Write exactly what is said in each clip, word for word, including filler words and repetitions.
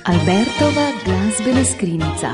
Albertova glasbena skrinjica.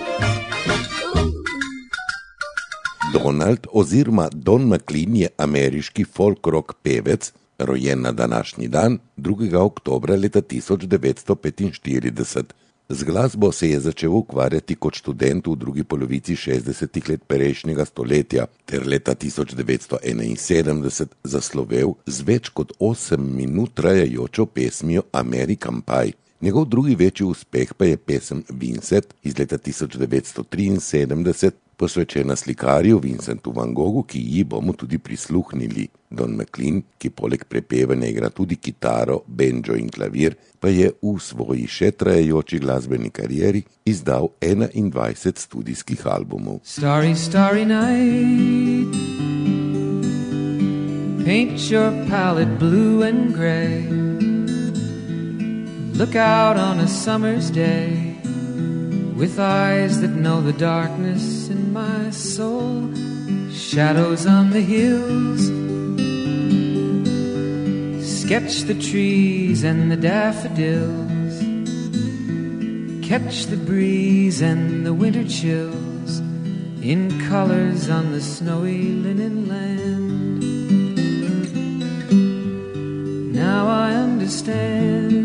Donald oziroma Don McLean je ameriški folk-rock pevec, rojen na današnji dan, drugega oktobra leta tisoč devetsto petinštirideset. Z glasbo se je začel ukvarjati kot študent v drugi polovici šestdesetih let prejšnjega stoletja ter leta tisoč devetsto enainsedemdeset zaslovel z več kot osem minut trajajočo pesmijo American Pie. Njegov drugi večji uspeh pa je pesem Vincent iz leta tisoč devetsto triinsedemdeset, posvečena slikarju Vincentu van Goghu, ki ji bomo tudi prisluhnili. Don McLean, ki poleg prepevanja igra tudi kitaro, banjo in klavir, pa je v svoji še trajajoči glasbeni karieri izdal enaindvajset studijskih albumov. Starry, starry night, paint your palette blue and gray, look out on a summer's day, with eyes that know the darkness in my soul, shadows on the hills, sketch the trees and the daffodils, catch the breeze and the winter chills, in colors on the snowy linen land. Now I understand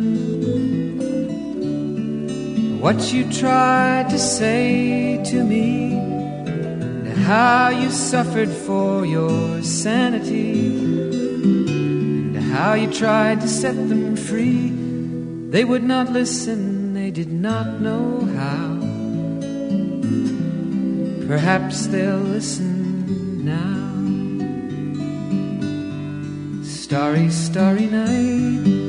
what you tried to say to me, and how you suffered for your sanity, and how you tried to set them free. They would not listen, they did not know how. Perhaps they'll listen now. Starry, starry night,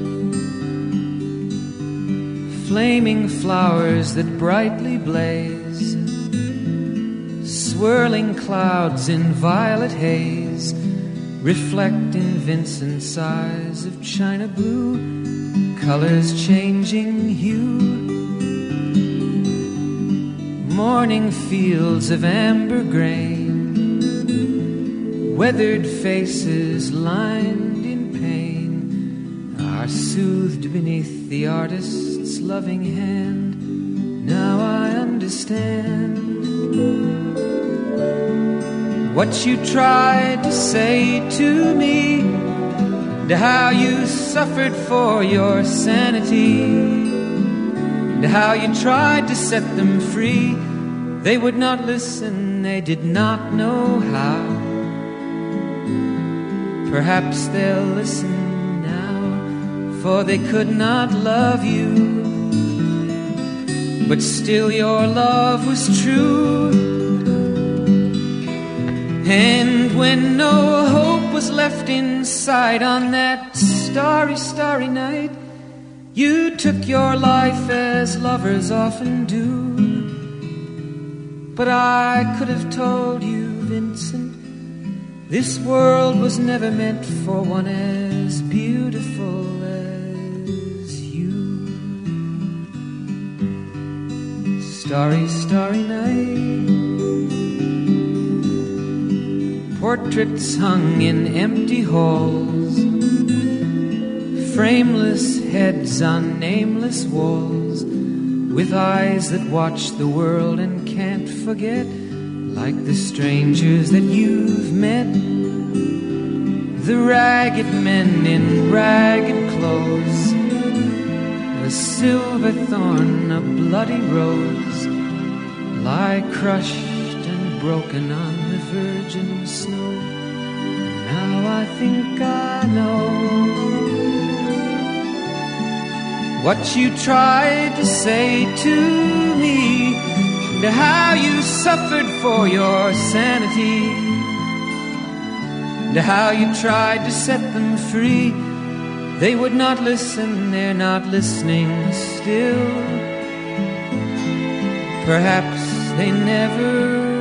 flaming flowers that brightly blaze, swirling clouds in violet haze, reflect in Vincent's eyes of china blue, colors changing hue, morning fields of amber grain, weathered faces lined in pain, are soothed beneath the artist's loving hand. Now I understand what you tried to say to me, and how you suffered for your sanity, and how you tried to set them free. They would not listen, they did not know how. Perhaps they'll listen, for they could not love you, but still your love was true. And when no hope was left inside on that starry, starry night, you took your life as lovers often do. But I could have told you, Vincent, this world was never meant for one as beautiful as you. Starry, starry night, portraits hung in empty halls, frameless heads on nameless walls, with eyes that watch the world and can't forget, like the strangers that you've met, the ragged men in ragged clothes, a silver thorn, a bloody rose, lie crushed and broken on the virgin snow. Now I think I know what you tried to say to me, and how you suffered for your sanity, and how you tried to set them free. They would not listen, they're not listening still. Perhaps they never